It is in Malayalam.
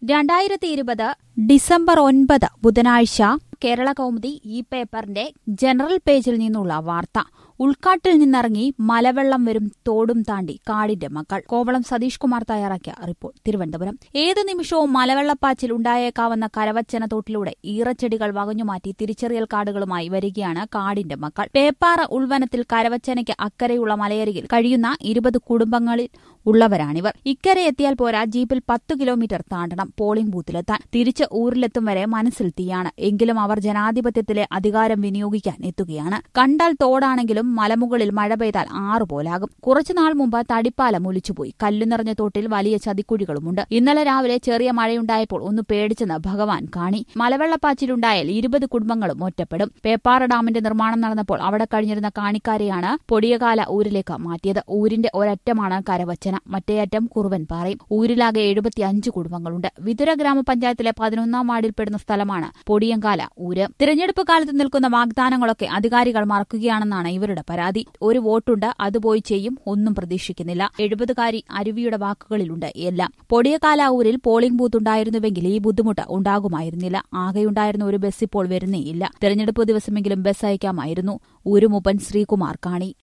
2020 ഡിസംബർ 9 ബുധനാഴ്ച കേരള കൗമുദി ഈ പേപ്പറിന്റെ ജനറൽ പേജിൽ നിന്നുള്ള വാർത്ത. ഉൾക്കാട്ടിൽ നിന്നിറങ്ങി മലവെള്ളം വരും തോടും താണ്ടി കാടിന്റെ മക്കൾ. കോവളം സതീഷ് കുമാർ തയ്യാറാക്കിയ റിപ്പോർട്ട്. തിരുവനന്തപുരം. ഏതു നിമിഷവും മലവെള്ളപ്പാച്ചിൽ ഉണ്ടായേക്കാവുന്ന കരവച്ചന തോട്ടിലൂടെ ഈറച്ചെടികൾ വകഞ്ഞുമാറ്റി തിരിച്ചറിയൽ കാർഡുകളുമായി വരികയാണ് കാടിന്റെ മക്കൾ. പേപ്പാറ ഉൾവനത്തിൽ കരവച്ചനയ്ക്ക് അക്കരെയുള്ള മലയരികിൽ കഴിയുന്ന 20 കുടുംബങ്ങളിൽ ഉള്ളവരാണിവർ. ഇക്കരെ എത്തിയാൽ പോരാ, ജീപ്പിൽ 10 കിലോമീറ്റർ താണ്ടണം പോളിംഗ് ബൂത്തിലെത്താൻ. തിരിച്ച് ഊരിലെത്തും വരെ മനസ്സിൽ തീയാണ്. എങ്കിലും അവർ ജനാധിപത്യത്തിലെ അധികാരം വിനിയോഗിക്കാൻ എത്തുകയാണ്. കണ്ടാൽ തോടാണെങ്കിലും മലമുകളിൽ മഴ പെയ്താൽ ആറുപോലാകും. കുറച്ചുനാൾ മുമ്പ് തടിപ്പാലം ഒലിച്ചുപോയി. കല്ലു നിറഞ്ഞ തോട്ടിൽ വലിയ ചതിക്കുഴികളുമുണ്ട്. ഇന്നലെ രാവിലെ ചെറിയ മഴയുണ്ടായപ്പോൾ ഒന്ന് പേടിച്ചെന്ന് ഭഗവാൻ കാണി. മലവെള്ളപ്പാച്ചിലുണ്ടായാൽ 20 കുടുംബങ്ങളും ഒറ്റപ്പെടും. പേപ്പാറ ഡാമിന്റെ നിർമ്മാണം നടന്നപ്പോൾ അവിടെ കഴിഞ്ഞിരുന്ന കാണിക്കാരെയാണ് പൊടിയകാല ഊരിലേക്ക് മാറ്റിയത്. ഊരിന്റെ ഒരറ്റമാണ് കരവച്ചന, മറ്റേ അറ്റം കുറുവൻപാറയും. ഊരിലാകെ 75 കുടുംബങ്ങളുണ്ട്. വിതുര ഗ്രാമപഞ്ചായത്തിലെ 11ാം വാർഡിൽപ്പെടുന്ന സ്ഥലമാണ് പൊടിയങ്കാല ഊര്. തിരഞ്ഞെടുപ്പ് കാലത്ത് നിൽക്കുന്ന വാഗ്ദാനങ്ങളൊക്കെ അധികാരികൾ മറക്കുകയാണെന്നാണ് ഇവരുടെ പരാതി. ഒരു വോട്ടുണ്ട്, അത് പോയി ചെയ്യും, ഒന്നും പ്രതീക്ഷിക്കുന്നില്ല. 70കാരി അരുവിയുടെ വാക്കുകളിലുണ്ട് എല്ലാം. പൊടിയകാല ഊരിൽ പോളിംഗ് ബൂത്ത് ഉണ്ടായിരുന്നുവെങ്കിൽ ഈ ബുദ്ധിമുട്ട് ഉണ്ടാകുമായിരുന്നില്ല. ആകെയുണ്ടായിരുന്ന ഒരു ബസ് ഇപ്പോൾ വരുന്നേയില്ല. തിരഞ്ഞെടുപ്പ് ദിവസമെങ്കിലും ബസ് അയക്കാമായിരുന്നു. ഊരുമൂപ്പൻ ശ്രീകുമാർ കാണി.